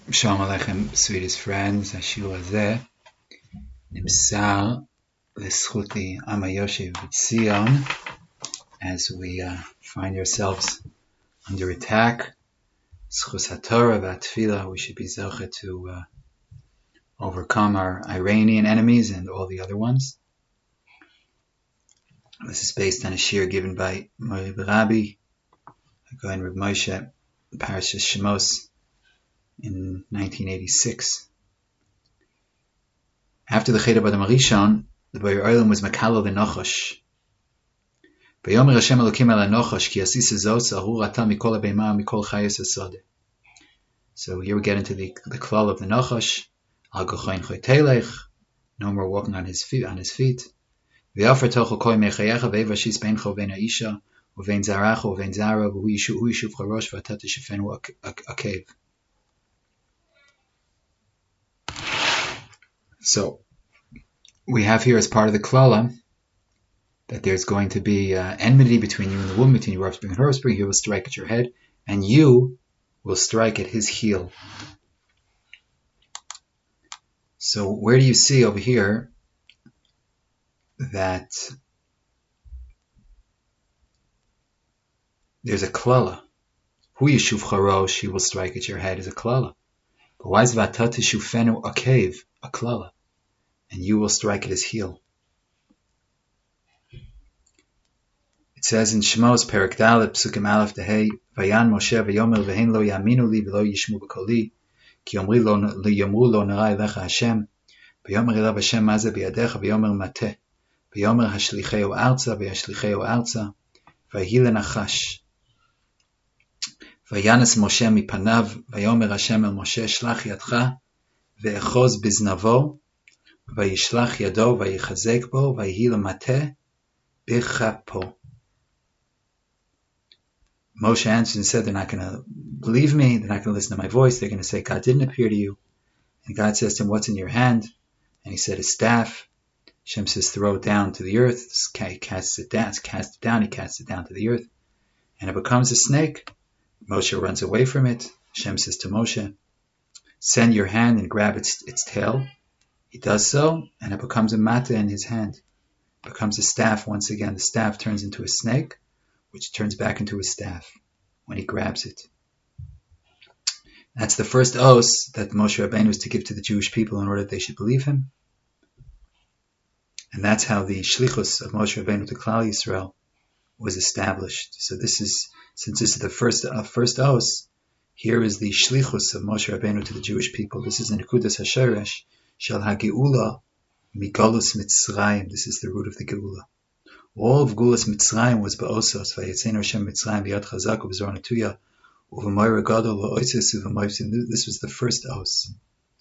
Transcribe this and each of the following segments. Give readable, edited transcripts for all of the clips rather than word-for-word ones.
Shalom Aleichem, sweetest friends. Hashir hazeh nimsar l'schuti Am HaYoshev B'Tzion as we find ourselves under attack. Schus HaTorah v'Atfilah, we should be zoche to overcome our Iranian enemies and all the other ones. This is based on a shir given by Mori Rabbi, Gaon Reb Moshe, Parashas Shemos in 1986. After the Cheder B'Adam Rishon, the Boyer Olam was Makalo the Nochosh. V'yomer Hashem Elokim el Nochosh ki asisa zos ahu rata mikol habeima mikol chayes hasodeh. So here we get into the klal of the Nochosh. Al gochayin choytelech, no more walking on his feet. V'yafer tochel koi mechayecha ve'evashis beincho ve'en ha'isha uve'en zaracha uve'en zara v'hu yishuv charosh v'ata teshefenu akev. So we have here as part of the klala that there's going to be enmity between you and the woman, between your offspring and her offspring. He will strike at your head, and you will strike at his heel. So where do you see over here that there's a klala? Hu yishuv charosh, he will strike at your head, is a klala. But why is v'ata teshufenu akev a klala? And you will strike at his heel. It says in Shemos, Perek Dalet, Psukim Aleph Tehei, Vayan Moshe v'yomer v'hein lo yaminu li v'lo yishmu b'koli, ki yomru lo nara elecha Hashem, v'yomer elav Hashem mazeh b'yadecha, v'yomer mateh, v'yomer hashlicheu arza, v'yashlicheu arza, v'hi lenachash. Vayanes Moshe mipanav, v'yomer Hashem el Moshe shlach yadcha, v'echoz biznavo, v'yishlach yado, v'yichazek bo, v'hi lemateh, b'chapo. Moshe answered and said, they're not going to believe me, they're not going to listen to my voice, they're going to say, God didn't appear to you. And God says to him, what's in your hand? And he said, a staff. Hashem says, throw it down to the earth. He casts it down to the earth. And it becomes a snake. Moshe runs away from it. Hashem says to Moshe, send your hand and grab its tail. He does so, and it becomes a mata in his hand. It becomes a staff once again. The staff turns into a snake, which turns back into a staff when he grabs it. That's the first os that Moshe Rabbeinu was to give to the Jewish people in order that they should believe him. And that's how the shlichus of Moshe Rabbeinu to Klal Yisrael was established. So since this is the first os, here is the shlichus of Moshe Rabbeinu to the Jewish people. This is the Nekudas HaShoresh Shel HaGeula Migolus Mitzrayim. This is the root of the Geula. All of Gulas Mitzrayim was ba'osos, vayetzeinu Hashem Mitzrayim b'yad chazak u'b'zor natuya u'v'moira gadol v'oitzis u'v'moivsim. This was the first os.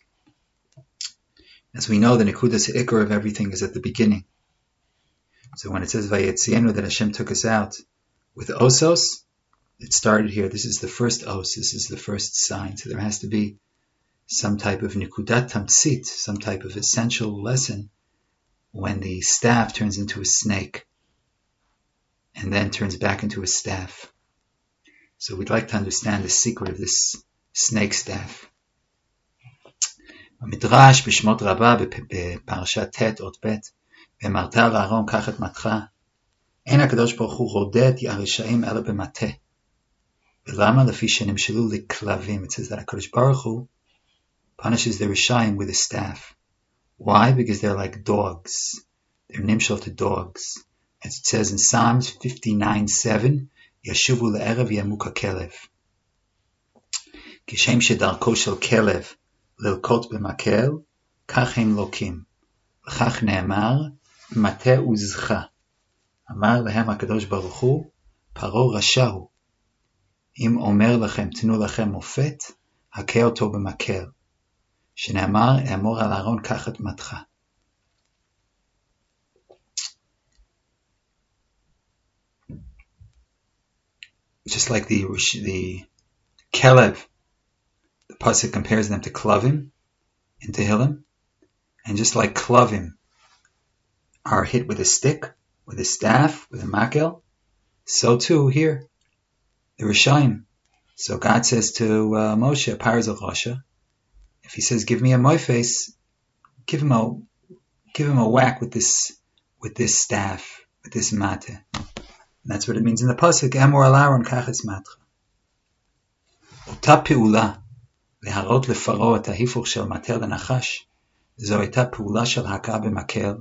As we know, the nekudas ha'ikar of everything is at the beginning. So when it says vayetzeinu that Hashem took us out with osos, it started here. This is the first os. This is the first sign. So there has to be some type of nekudat tamtzit, some type of essential lesson when the staff turns into a snake and then turns back into a staff. So we'd like to understand the secret of this snake staff. במדרש בשמות רבה בפרשת ט' אות ב' ואמרת לאהרון קח את מטך אין הקדוש ברוך הוא רודד הרשעים אלא במטה ולמה לפי שנמשלו לכלבים. It says that HaKadosh Baruch Hu punishes the Rishayim with a staff. Why? Because they're like dogs. They're nimshal to dogs. As it says in Psalms 59:7, Yashuvu le'erev yamuka kelev. Kishem shedarko shel kelev lilkot b'makel, kach hem lokim. L'chach ne'emar, mateh uzcha. Amar lehem HaKadosh Baruch Hu, paro rashahu. Im omer lachem tnu lachem mofet, hakeh oto b'makel. Shene'amar e'amor al Aaron kach et matcha. Just like the Kelev, the pasuk compares them to Klavim in Tehillim, and just like Klavim are hit with a stick, with a staff, with a makel, so too here, the Rishayim. So God says to Moshe, Paraz al Rasha, If he says, give me a moifes, give him a whack with this staff, with this mate. And that's what it means in the pasuk, Emor al Aaron kachas matcha. Ota pe'ula, להראות לפרעה את ההיפוך של מטה לנחש, זו הייתה פעולה של הכאה במקל.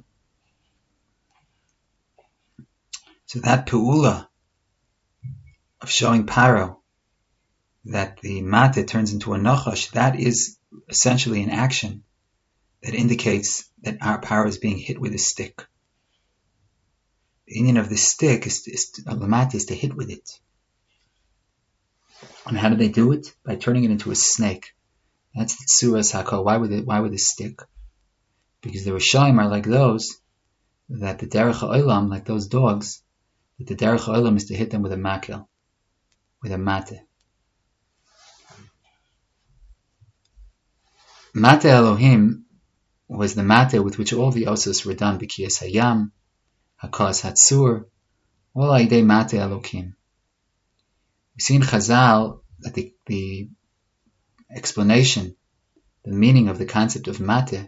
So that pe'ula of showing Paro that the mate turns into a nachash, that is essentially an action that indicates that our Paro is being hit with a stick. The union of the stick of the mate is to hit with it. And how do they do it? By turning it into a snake. That's the tsuras hakol. Why with a stick? Because the Rishaim are like those that the derech ha'olam, like those dogs, that the derech ha'olam is to hit them with a makel, with a mate. Mate Elohim was the mate with which all the osos were done. B'kiyas hayam, hakas hatzur, all aidei mate Elohim. We see in Chazal that the explanation, the meaning of the concept of mate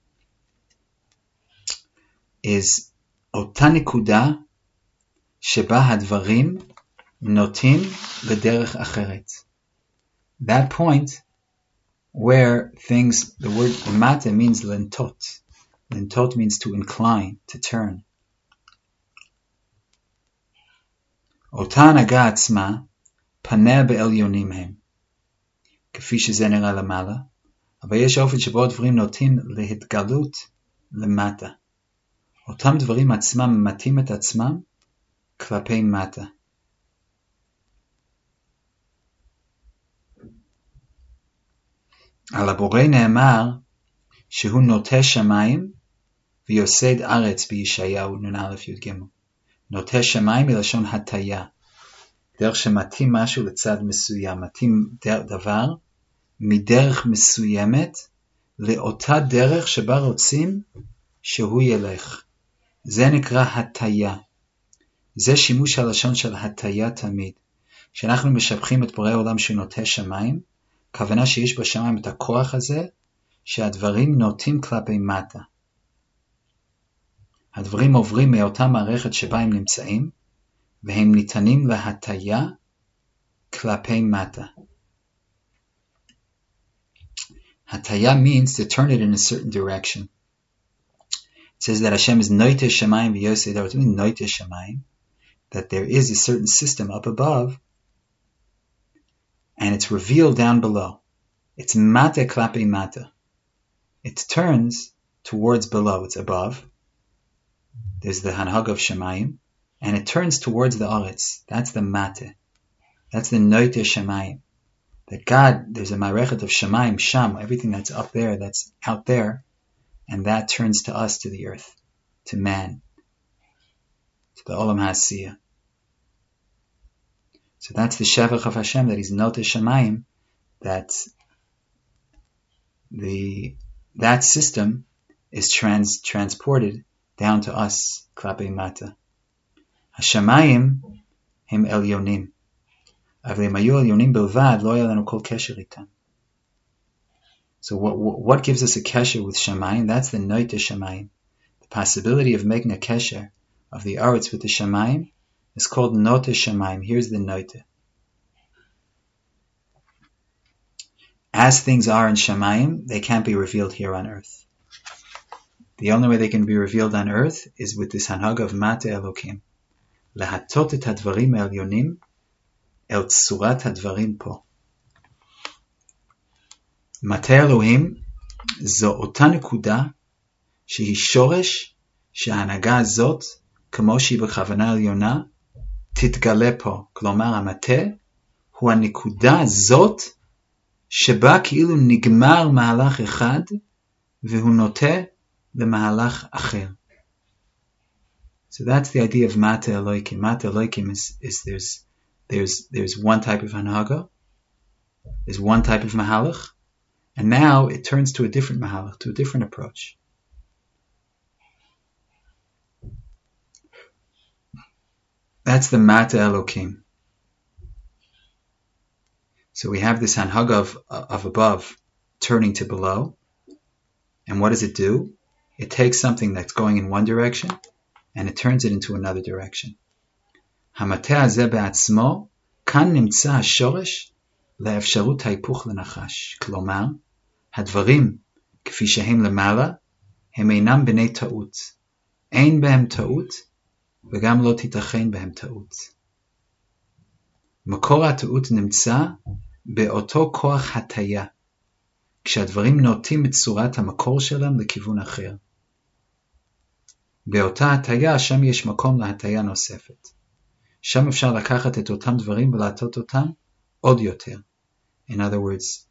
is אותה נקודה שבה הדברים נוטים לדרך אחרת. That point where things, the word mate means lentot. Lentot means to incline, to turn. אותה הנהגה עצמה פניה בעליונים הם. כפי שזה נראה למעלה, אבל יש אופן שבו הדברים נוטים להתגלות למטה. אותם דברים עצמם ממתים את עצמם כלפי מטה. על הבורא נאמר שהוא נוטה שמיים ויוסד ארץ בישעיהו נ"א י"ג. נוטה שמיים מלשון הטיה. דרך שמתאים משהו לצד מסוים, מתאים דבר מדרך מסוימת לאותה דרך שבה רוצים שהוא ילך. זה נקרא הטיה. זה שימוש הלשון של הטיה תמיד. כשאנחנו משבחים את בורא העולם שהוא נוטה שמיים, כוונה שיש בשמיים את הכוח הזה שהדברים נוטים כלפי מטה. הדברים עוברים מאותה מערכת שבה הם נמצאים, והם ניתנים להטיה כלפי מטה. Hataya means to turn it in a certain direction. It says that Hashem is noite shamayim v'yosei dar. What means noite shamayim? That there is a certain system up above, and it's revealed down below. It's mate klape mata. It turns towards below. It's above. There's the hanhag of shamayim, and it turns towards the aretz. That's the mate. That's the noite shamayim. That God, there's a marechet of shamayim, sham, everything that's up there, that's out there, and that turns to us, to the earth, to man, to the olam ha'asiyah. So that's the shevach of Hashem, that He's note shamayim, that that system is transported down to us, klape mata. Hashamayim him elyonim. So what gives us a kesher with Shamayim? That's the noite Shamayim. The possibility of making a kesher of the aretz with the Shamayim is called note Shamayim. Here's the noite. As things are in Shamayim, they can't be revealed here on earth. The only way they can be revealed on earth is with this hanhag of mate Elokim. Lahatot et hadvarim elyonim el tsurat hadvarim po. מטה אלוהים זו אותה נקודה שהיא שורש שההנהגה הזאת, כמו שהיא בכוונה עליונה, תתגלה פה. כלומר, המטה הוא הנקודה הזאת שבה כאילו נגמר מהלך אחד והוא נוטה למהלך אחר. So that's the idea of mate Elokim. Mate Elokim is there's one type of hanhaga, there's one type of mahalach, and now it turns to a different mahalach, to a different approach. That's the mate Elokim. So we have this hanhaga of above, turning to below. And what does it do? It takes something that's going in one direction and it turns it into another direction. המטה הזה בעצמו, כאן נמצא השורש לאפשרות ההיפוך לנחש. כלומר, הדברים כפי שהם למעלה, הם אינם בני טעות. אין בהם טעות, וגם לא תיתכן בהם טעות. מקור הטעות נמצא באותו כוח הטיה, כשהדברים נוטים בצורת המקור שלהם לכיוון אחר. באותה הטיה, שם יש מקום להטיה נוספת. שם אפשר לקחת את אותם דברים ולהטות אותם עוד יותר. In other words,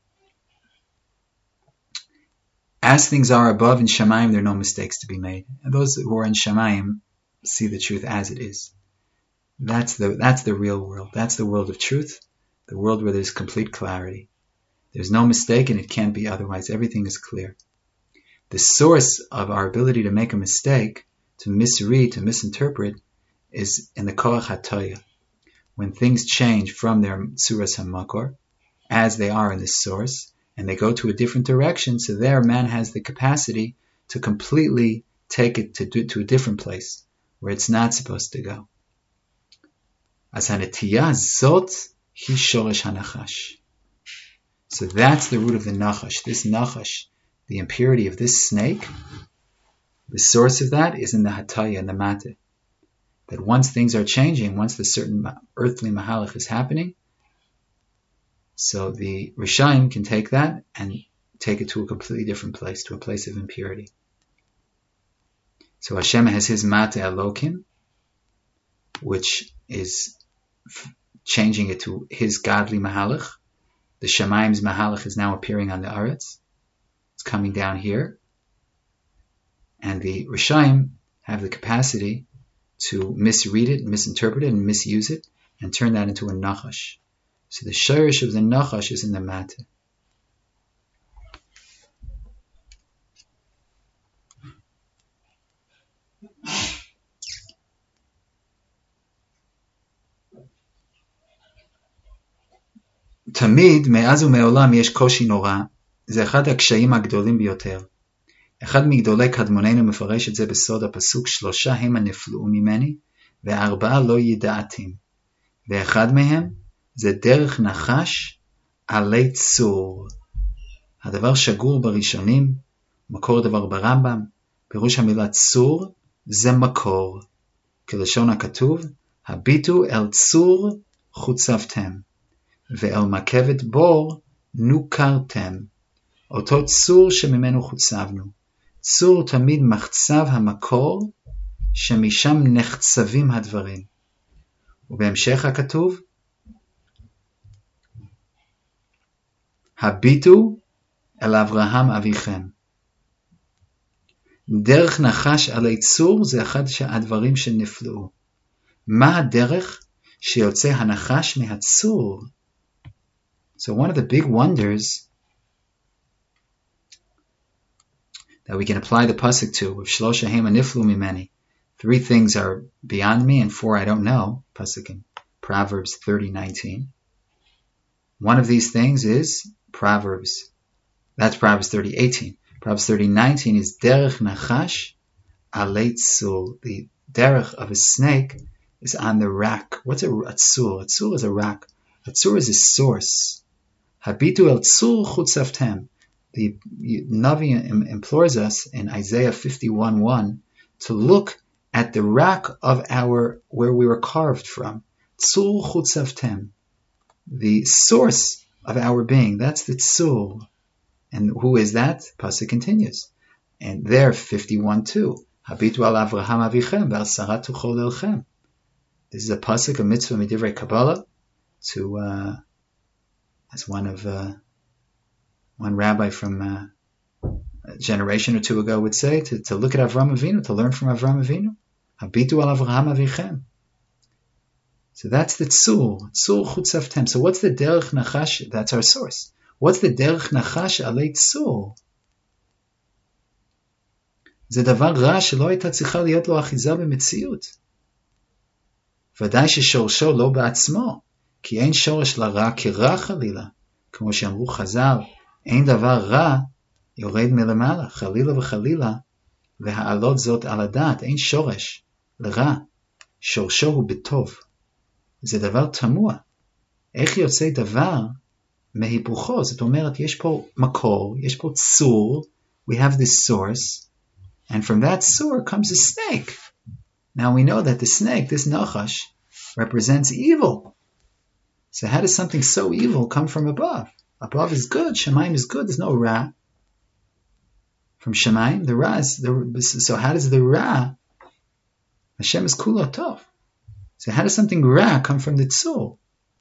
as things are above in Shamayim, there are no mistakes to be made. And those who are in Shamayim see the truth as it is. That's the real world. That's the world of truth, the world where there's complete clarity. There's no mistake and it can't be otherwise. Everything is clear. The source of our ability to make a mistake, to misread, to misinterpret, is in the Koach HaToya. When things change from their Tzuras HaMakor, as they are in this source, and they go to a different direction, so there man has the capacity to completely take it to a different place, where it's not supposed to go. As hanetiyah zot hi shoresh hanachash. So that's the root of the nachash. This nachash, the impurity of this snake, the source of that is in the hataya, in the mate. That once things are changing, once the certain earthly mahalach is happening, so the Rishayim can take that and take it to a completely different place, to a place of impurity. So Hashem has his mate alokim, which is changing it to his godly mahalach. The Shamayim's mahalach is now appearing on the Aretz. It's coming down here. And the Rishayim have the capacity to misread it, misinterpret it, and misuse it, and turn that into a nachash. So the shirish of the nachash is in the mate. תמיד, מאז ומעולם יש קושי נורא, זה אחד הקשיים הגדולים ביותר. אחד מגדולי קדמוננו מפרש את זה בסוד הפסוק, 3 הם הנפלאו ממני, ו4 לא ידעתים. ואחד מהם זה דרך נחש עלי צור. הדבר שגור בראשונים, מקור דבר ברמב"ם, פירוש המילה צור זה מקור. כלשון הכתוב, הביטו אל צור חוצבתם. ואל מקבת בור נוקרתם. אותו צור שממנו חוצבנו. צור תמיד מחצב המקור שמשם נחצבים הדברים. ובהמשך הכתוב, הביטו אל אברהם אביכם. דרך נחש עלי צור זה אחד הדברים שנפלאו. מה הדרך שיוצא הנחש מהצור? So one of the big wonders that we can apply the pasuk to, of Shlosha Hema Niflu Mimeni, 3 things are beyond me and 4 I don't know, pasuk in Proverbs 30:19. One of these things is Proverbs, that's Proverbs 30:18. Proverbs 30:19 is Derech Nachash Alei Tzul. The derech of a snake is on the rack. What's a tzul? A tzul is a rack. A tzul is a source. Habitu el tzul chutzavtem. The Navi implores us in Isaiah 51:1 to look at the rack of where we were carved from. Tzul chutzavtem. The source of our being. That's the tzul. And who is that? Pasuk continues. And there, 51:2. Habitu al Avraham avichem ve'al Sarah tuchol elchem. This is a pasuk, a mitzvah midivrei Kabbalah, to as one rabbi from a generation or two ago would say, to look at Avraham Avinu, to learn from Avraham Avinu. Habitu al Avraham avichem. So that's the tzul chutzavtem. So what's the derech nachash? That's our source. What's the derech nachash alei tzul? זה דבר רע שלא הייתה צריכה להיות לו אחיזה במציאות. ודאי ששורשו לא בעצמו, כי אין שורש לרע כרע חלילה, כמו שאמרו חז"ל, אין דבר רע יורד מלמעלה, חלילה וחלילה, והעלות זאת על הדעת, אין שורש לרע, שורשו הוא בטוב. זה דבר תמוה. איך יוצא דבר מהיפוכו? זאת אומרת, יש פה מקור, יש פה צור, we have this source, and from that source comes a snake. Now we know that the snake, this Nachash, represents evil. So how does something so evil come from above? Above is good, Shemaim is good, there's no Ra. From Shemaim, the Ra is, so how does the Ra, Hashem is Kula Tov. So how does something Ra come from the Tzur?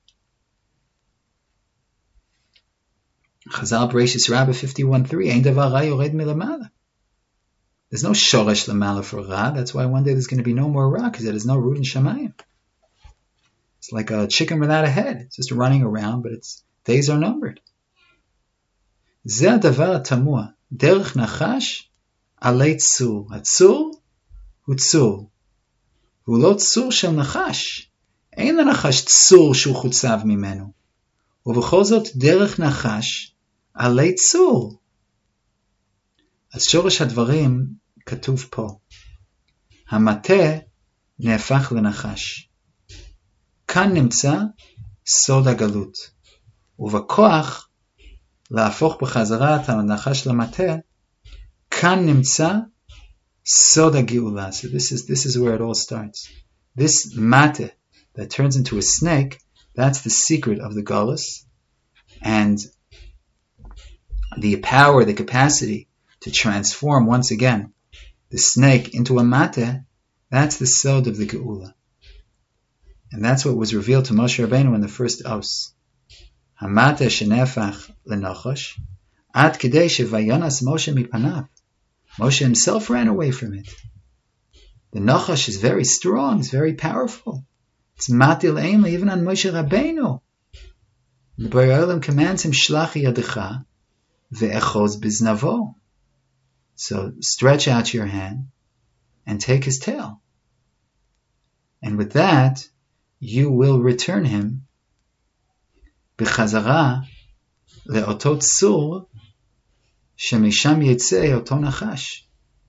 Chazal Bereshis Rabbah 51:3, Ein davar ra yored milamala. There's no shoresh lamala for Ra, that's why one day there's going to be no more Ra, because there is no root in Shemayim. It's like a chicken without a head. It's just running around, but its days are numbered. Ze hadavar tamua, derech nachash alei tzur. Hatzur hu tzur. Hu lo tzur shel nachash. Ein lanachash tzur shu chutzav mimenu. ובכל זאת דרך נחש עלי צור. אז שורש הדברים כתוב פה. המטה נהפך לנחש. כאן נמצא סוד הגלות. ובכוח להפוך בחזרה את הנחש למטה, כאן נמצא סוד הגאולה. So this is where it all starts. This mate that turns into a snake, that's the secret of the Galus, and the power, the capacity to transform once again the snake into a mate, that's the sod of the Geula. And that's what was revealed to Moshe Rabbeinu in the first os. Hamate shenefach lenachash, ad kedei shevayanas Moshe mipanav. Moshe himself ran away from it. The nachash is very strong, it's very powerful. It's matil aim even on Moshe Rabbeinu. The Borei Olam commands him, Shlach yadecha ve'echoz biznavo. So stretch out your hand and take his tail. And with that, you will return him b'chazara le'oto tzur shemisham yitzei oto nachash.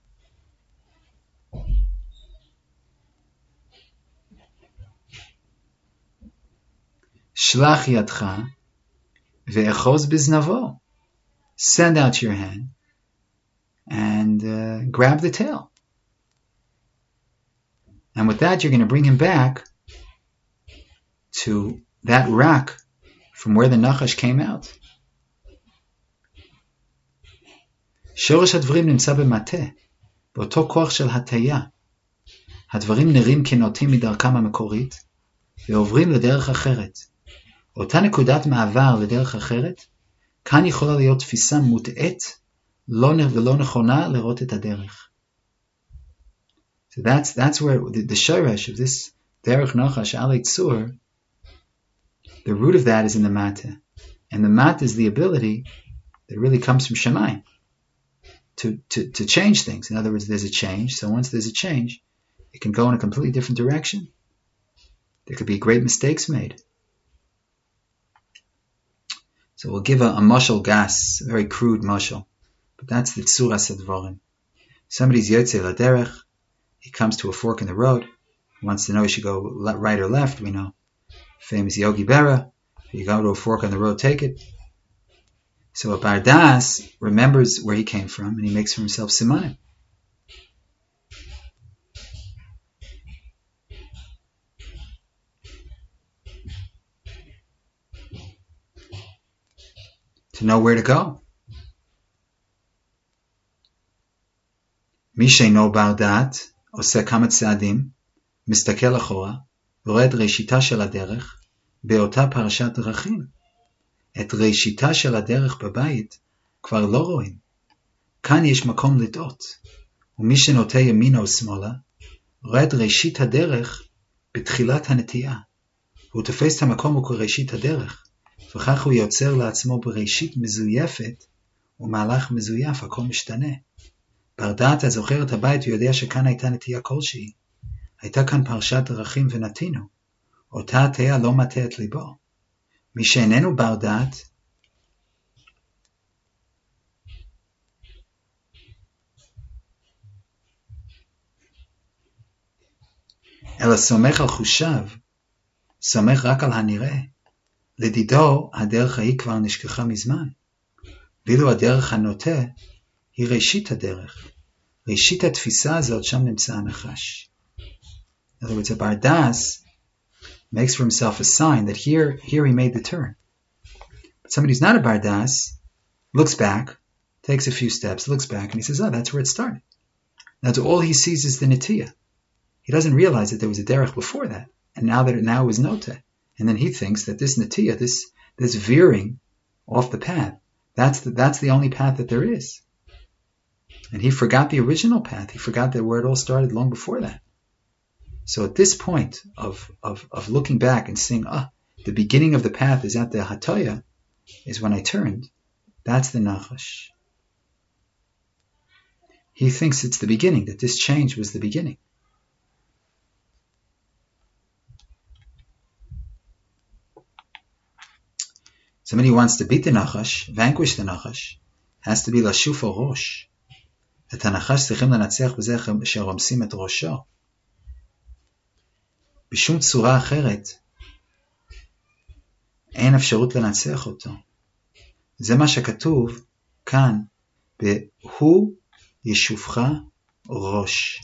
Shlach yadcha ve'echoz biznavo. Send out your hand and grab the tail. And with that, you're going to bring him back to that rock from where the Nachash came out. שורש הדברים נמצא במטה, באותו כוח של הטיה. הדברים נראים כנוטים מדרכם המקורית, ועוברים לדרך אחרת. אותה נקודת מעבר לדרך אחרת, כאן יכולה להיות תפיסה מוטעית ולא נכונה לראות את הדרך. So that's where the shoresh of this derech nachash alei tzur, the root of that is in the mata. And the mata is the ability that really comes from Shamayim to change things. In other words, there's a change. So once there's a change, it can go in a completely different direction. There could be great mistakes made. So we'll give a mashal gas, a very crude mashal. But that's the tzuras advarim. Somebody's yotze laderech, he comes to a fork in the road, he wants to know he should go right or left, we know. Famous Yogi Berra, if you go to a fork on the road, take it. So a bardas remembers where he came from and he makes for himself simanim. To know where to go. מי שאינו בר דעת עושה כמה צעדים, מסתכל אחורה, ורואה את ראשיתה של הדרך באותה פרשת דרכים. את ראשיתה של הדרך בבית כבר לא רואים. כאן יש מקום לטעות, ומי שנוטה ימינה או שמאלה, רואה את ראשית הדרך בתחילת הנטייה. והוא תופס את המקום כראשית הדרך, וכך הוא יוצר לעצמו בראשית מזויפת, ומהלך מזויף, הכל משתנה. בר דעת הזוכר את הבית ויודע שכאן הייתה נטייה כלשהי. הייתה כאן פרשת דרכים ונתינו. אותה הטיה לא מטה את ליבו. מי שאיננו בר דעת, אלא סומך על חושיו, סומך רק על הנראה. לדידו, הדרך ההיא כבר נשכחה מזמן. ואילו הדרך הנוטה, היא ראשית הדרך. ראשית התפיסה הזאת, שם נמצא הנחש. In other words, a Bardas makes for himself a sign that here he made the turn. But somebody who's not a Bardas looks back, takes a few steps, looks back, and he says, oh, that's where it started. That's all he sees is the Nitiyah. He doesn't realize that there was a derech before that, and now it was Noteh. And then he thinks that this Nitiyah, this veering off the path, that's the only path that there is. And he forgot the original path. He forgot that where it all started long before that. So at this point of looking back and seeing, the beginning of the path is at the Hataya, is when I turned, that's the Nachash. He thinks it's the beginning, that this change was the beginning. Somebody who wants to beat the Nachash, vanquish the Nachash, has to be Lashuf Rosh. את הנחש צריכים לנצח בזה שרומסים את ראשו. בשום צורה אחרת אין אפשרות לנצח אותו. זה מה שכתוב כאן, והוא ישופך ראש.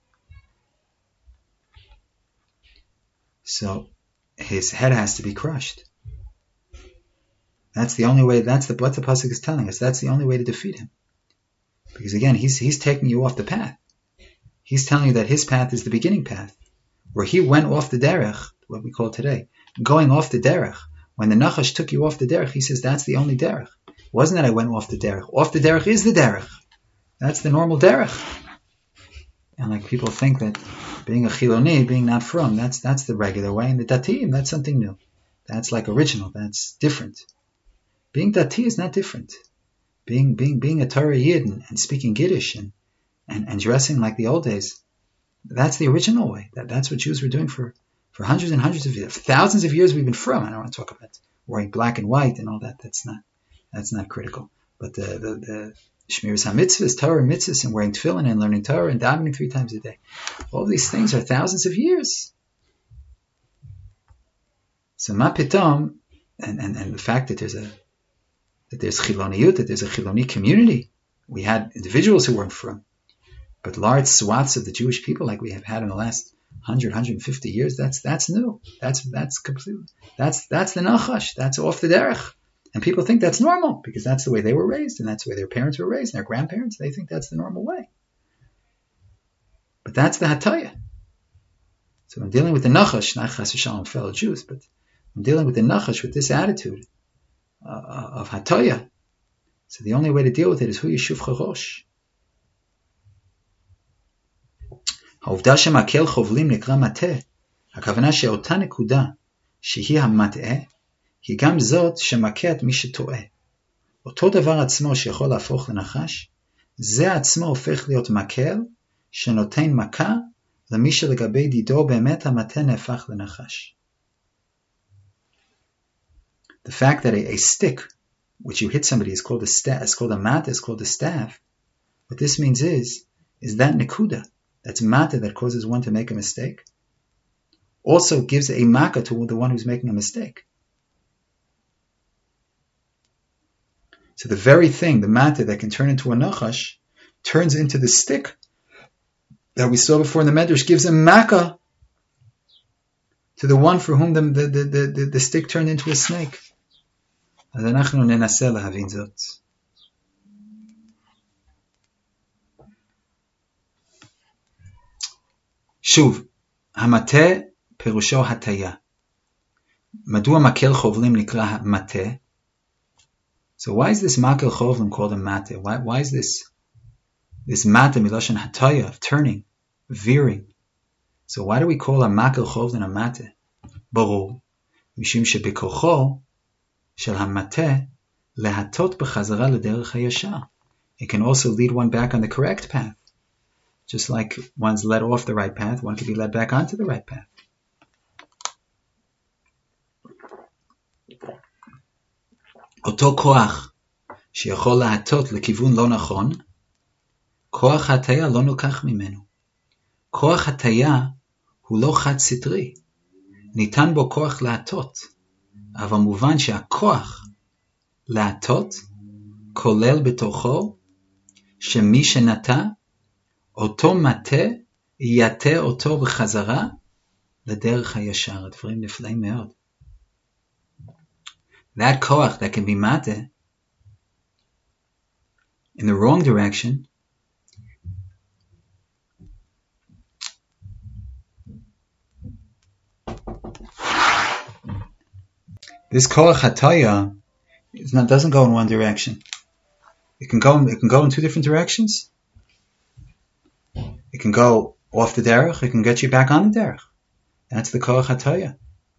So his head has to be crushed. That's the only way, what the pasuk is telling us. That's the only way to defeat him. Because again, he's taking you off the path. He's telling you that his path is the beginning path. Where he went off the derech, what we call today, going off the derech. When the Nachash took you off the derech, he says that's the only derech. It wasn't that I went off the derech. Off the derech is the derech. That's the normal derech. And like people think that being a chiloni, being not from, that's the regular way. And the datim, that's something new. That's like original. That's different. Being dati is not different. Being a Torah Yidden and speaking Yiddish and dressing like the old days, that's the original way. That's what Jews were doing for hundreds and hundreds of years. Thousands of years we've been from. I don't want to talk about wearing black and white and all that. That's not critical. But the Shmiras HaMitzvahs, Torah mitzvahs, and wearing tefillin and learning Torah and davening 3 times a day. All these things are thousands of years. So ma pitom, and the fact that there's chiloniyut, that there's a chiloni community. We had individuals who weren't from, but large swaths of the Jewish people, like we have had in the last 100, 150 years, that's new. That's completely, that's the nachash. That's off the derech, and people think that's normal because that's the way they were raised, and that's the way their parents were raised, and their grandparents. They think that's the normal way, but that's the hataya. So when dealing with the nachash, not chas v'shalom fellow Jews, but when dealing with the nachash with this attitude of Hataya. So the only way to deal with it is Hu Yeshufcha Rosh. העובדה שמקל חובלים נקרא מטה, הכוונה שאותה נקודה שהיא המטעה, היא גם זאת שמכה את מי שטועה. אותו דבר עצמו שיכול להפוך לנחש, זה עצמו הופך להיות מקל שנותן מכה למי שלגבי דידו באמת המטה נהפך לנחש. The fact that a stick, which you hit somebody, is called a staff, is called a mata, is called a staff. What this means is that nekuda, that's mata that causes one to make a mistake, also gives a maka to the one who's making a mistake. So the very thing, the mata that can turn into a nachash, turns into the stick that we saw before in the Medrash, gives a maka to the one for whom the stick turned into a snake. אז אנחנו ננסה להבין זאת. שוב, המטה פירושו הטיה. מדוע מקל חובלים נקרא מטה? So why is this מקל חובלים called a mate? Why is this mate מלושן הטיה, of turning, veering? So why do we call a מקל חובלים a mate? ברור, משום שבכוחו של המטה להטות בחזרה לדרך הישר. It can also lead one back on the correct path. Just like one's led off the right path, one can be led back onto the right path. אותו כוח שיכול להטות לכיוון לא נכון, כוח הטיה לא נוקח ממנו. כוח הטיה הוא לא חד סטרי. ניתן בו כוח להטות, אבל מובן שהכוח להטות כולל בתוכו שמי שנטע, אותו מטה יטה אותו בחזרה לדרך הישר. הדברים נפלאים מאוד. That כוח that can be mate in the wrong direction this koach hataya doesn't go in one direction. It can go in two different directions. It can go off the derech. It can get you back on the derech. That's the koach hataya.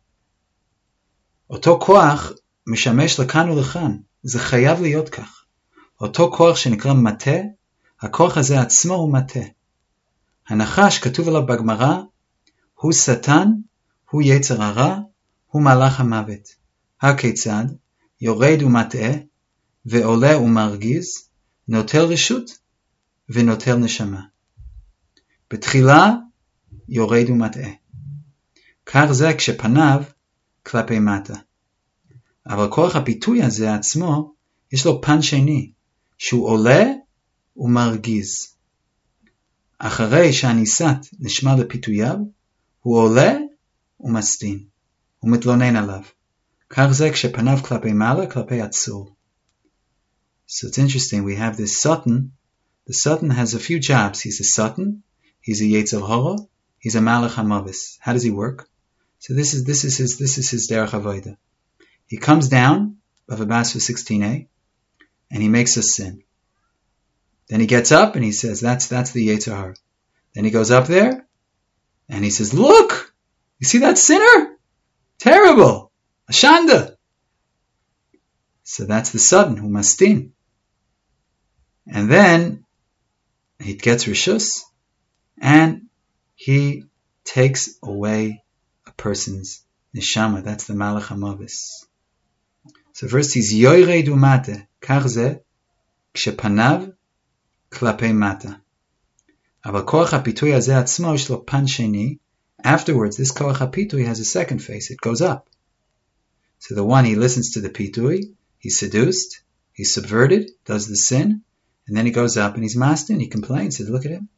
אותו כוח משמש לכאן ולכאן. זה חייב להיות כך. אותו כוח שנקרא מטה, הכוח הזה עצמו הוא מטה. הנחש כתוב עליו בגמרא, הוא שטן, הוא יצר הרע, הוא מלאך המוות. הכיצד? יורד ומטעה, ועולה ומרגיז, נוטל רשות ונוטל נשמה. בתחילה יורד ומטעה. כך זה כשפניו כלפי מטה. אבל כוח הפיתוי הזה עצמו, יש לו פן שני, שהוא עולה ומרגיז. אחרי שהניסת נשמע לפיתוייו, הוא עולה ומסטין, הוא מתלונן עליו. כך זה כשפניו כלפי מעלה, כלפי עצור. So it's interesting, we have this Satan. The Satan has a few jobs. He's a Satan, he's a Yetzer Hara, he's a Malach HaMavis. How does he work? So this is his Derech Avodah. He comes down, Bava Basra 16a, and he makes us sin. Then he gets up and he says, that's the Yetzer Hara. Then he goes up there, and he says, look, you see that sinner? Terrible, Ashanda. So that's the Satan, who mastin. And then he gets Rishus, and he takes away a person's neshama. That's the Malach HaMavis. So first he's yoyred umate, kach ze, kshepanav klapei mata. Aber koach hapitui hazeh atzmo yesh lo pan sheni. Afterwards, this koach hapitui has a second face. It goes up. So the one, he listens to the pitui, he's seduced, he's subverted, does the sin, and then he goes up and he's mastin, he complains, says, look at him.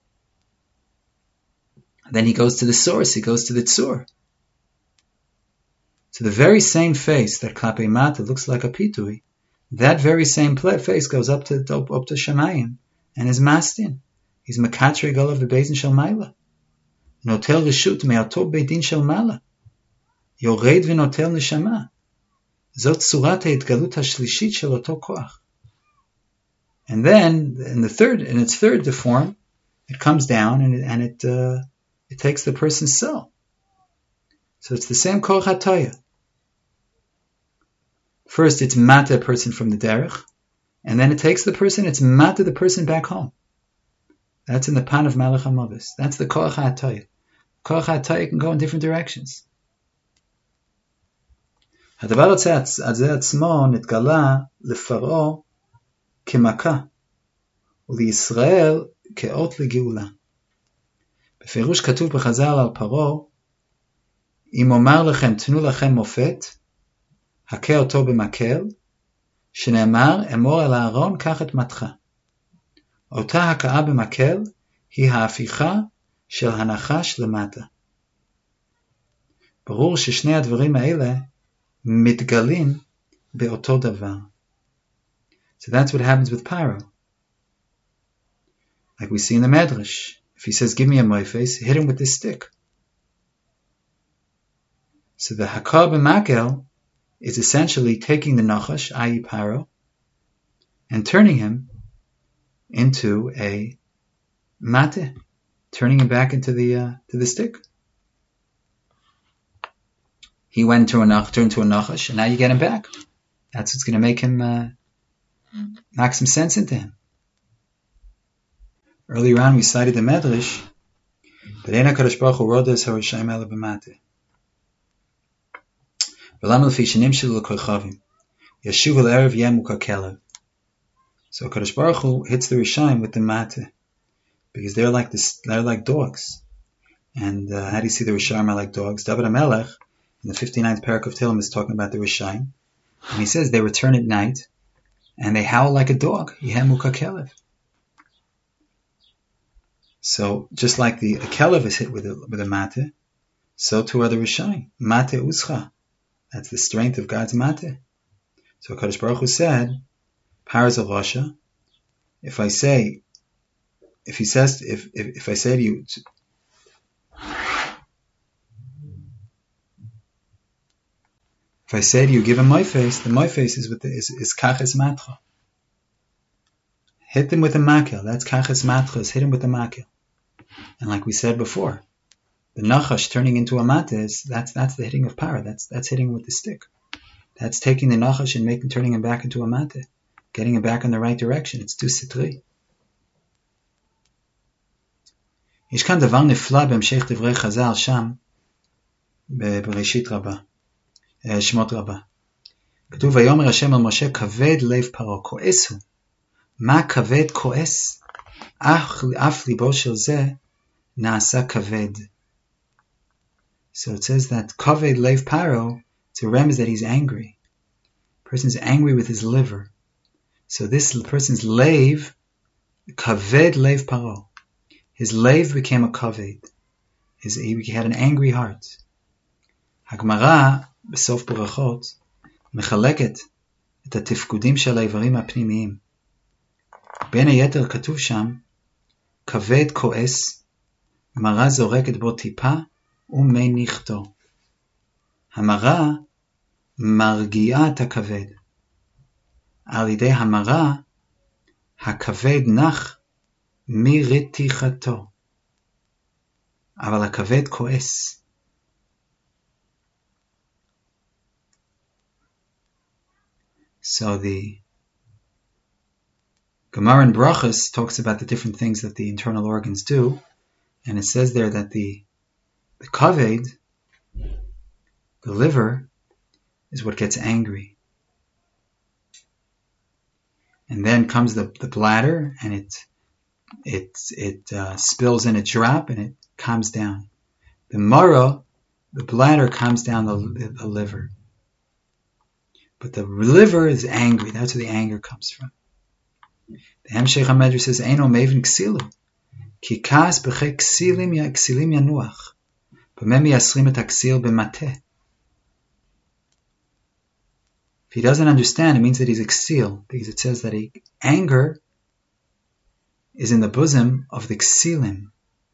Then he goes to the source, he goes to the tzur. So the very same face that klapei mata looks like a pitui, that very same face goes up to Shamayim and is mastin. He's mekatre golav bebeizin shel maila. Notel reshut me'ato beidin shel mala. Yored v'notel neshama. Zot tzurat ha'itgalut ha'shlishit shel oto koach. And then in its third form, it comes down and it takes the person's soul. So it's the same koach hataya. First, it's mata a person from the derech, and then it takes the person, it's mata the person back home. That's in the pan of Malach HaMavis. That's the koach hataya. Koach hataya can go in different directions. הדבר הזה עצמו נתגלה לפרעה כמכה, ולישראל כאות לגאולה. בפירוש כתוב בחז"ל על פרעה, אם אומר לכם תנו לכם מופת, הכה אותו במקל, שנאמר אמור אל הארון קח את מתך. אותה הכאה במקל היא ההפיכה של הנחש למטה. ברור ששני הדברים האלה מתגלים באותו דבר. So that's what happens with Paro. Like we see in the Medrash. If he says, give me a moifes, hit him with this stick. So the Hakah b'makel is essentially taking the Nachash, i.e. Paro, and turning him into a mate, turning him back into the stick. He turned to a Nachash, and now you get him back. That's what's going to make him knock some sense into him. Earlier on, we cited the Medrash, but Ein HaKadosh Baruch Hu rodas harishayim ela b'mate. V'lam lefi shenimshilu l'koichavim, yeshuv l'erev yem ukakelev. So HaKadosh Baruch Hu hits the Rishayim with the mate, because they're like dogs. And how do you see the Rishayim are like dogs? David HaMelech, in the 59th parak of Tehillim, is talking about the Rishayim. And he says they return at night, and they howl like a dog. Yehem ukakelev. So, just like a kelev is hit with a mate, so too are the Rishayim. Mate uscha. That's the strength of God's mate. So HaKadosh Baruch Hu said, Paras of Rasha, if I say to you, give him my face, the my face is kaches matra. Hit them with a makel. That's kaches matra. Hit him with a makel. And like we said before, the nachash turning into a mata that's the hitting of para. That's hitting with the stick. That's taking the nachash and turning him back into a mata, getting him back in the right direction. It's du sitri. יש כאן דבר נפלא בהמשך דברי חז"ל שם בראשית רבה, שמות רבה. כתוב ויאמר השם אל משה כבד לב פרעה, כועס הוא. מה כבד כועס? אף ליבו של זה נעשה כבד. So it says that kaved lev paro, it's a remez that he's angry. The person's angry with his liver. So this person's lev, kaved lev paro. His lev became a kaved. He had an angry heart. Hagmara, בסוף ברכות, מחלקת את התפקודים של האיברים הפנימיים. בין היתר כתוב שם, כבד כועס, מרה זורקת בו טיפה, ומניחתו. המרה מרגיעה את הכבד. על ידי המרה, הכבד נח מרתיחתו. אבל הכבד כועס. So the Gemara in Brachos talks about the different things that the internal organs do, and it says there that the kaved, the liver, is what gets angry. And then comes the bladder, and it spills in a drop, and it calms down. The mara, the bladder, calms down the liver. But the liver is angry. That's where the anger comes from. The Hemshech HaMedrash says, Eino mevin ksilu, ki kas b'chei ksilim yanuach, b'mem yasrim et haksil b'mateh. If he doesn't understand, it means that he's a ksil, because it says that anger is in the bosom of the ksilim.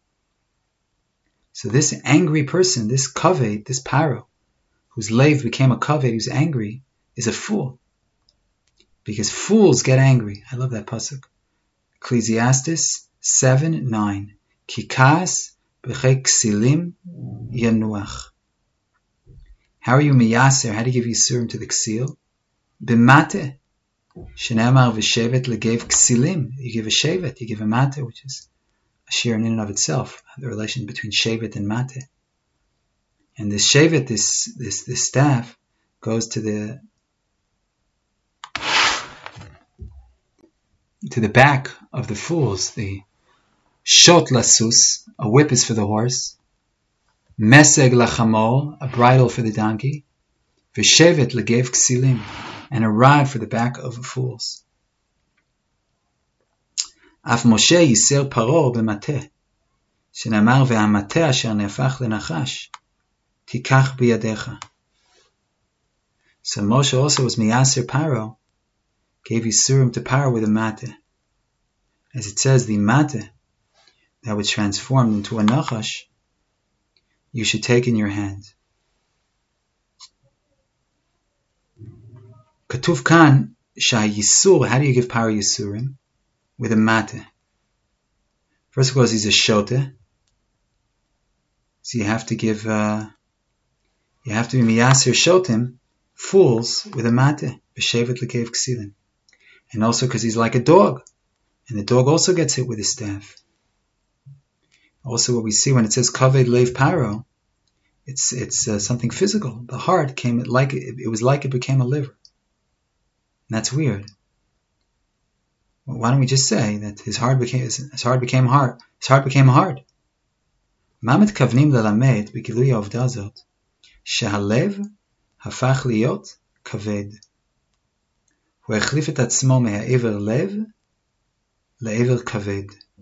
So this angry person, this kaved, this paro, whose lev became a kaved, who's angry, is a fool. Because fools get angry. I love that pasuk. Ecclesiastes 7:9. Kikas b'chei ksilim yanuach. How are you miyaser? How do you give yisurim to the ksil? B'mate. Shenemar v'shevet legev ksilim. You give a shevet, you give a mate, which is a shir in and of itself. The relation between shevet and mate. And this shevet, this staff, goes to the back of the fools. The shot lasus, a whip is for the horse. Meseg lachamol, a bridle for the donkey. V'shevet legev ksilim, and a rod for the back of the fools. Af Moshe yiser paro b'mateh, shenamar ve'amateh asher nefach lenachash, tikach biyadecha. So Moshe also was miyaser paro, gave yisurim to Paro with a mate. As it says, the mate that was transformed into a nachash, you should take in your hand. Katuv kan sha'yisur, how do you give Paro yisurim? With a mate. First of all, he's a shote, so you have to be miyaser shotim, fools, with a mate. B'shevet lekev ksilim. And also because he's like a dog. And the dog also gets hit with his staff. Also what we see when it says kaved lev paro, it's something physical. The heart came like it was like it became a liver. And that's weird. Well, why don't we just say that his heart became heart? His heart became hard. מה מתכוונים ללמד בגילוי העובדה הזאת? שהלב הפך להיות כבד. הוא החליף את עצמו מהעבר לב לעבר כבד.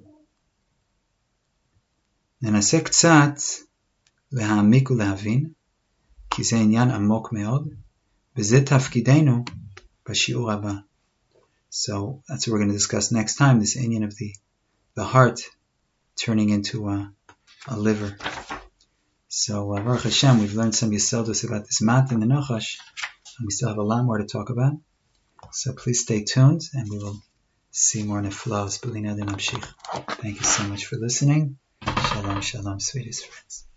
ננסה קצת להעמיק ולהבין, כי זה עניין עמוק מאוד, וזה תפקידנו בשיעור הבא. So that's what we're going to discuss next time, this inyan of the heart turning into a liver. So Baruch Hashem, we've learned some yesodus about this mat and the nachash, and we still have a lot more to talk about. So please stay tuned, and we will see more neflos. Thank you so much for listening. Shalom, shalom, sweetest friends.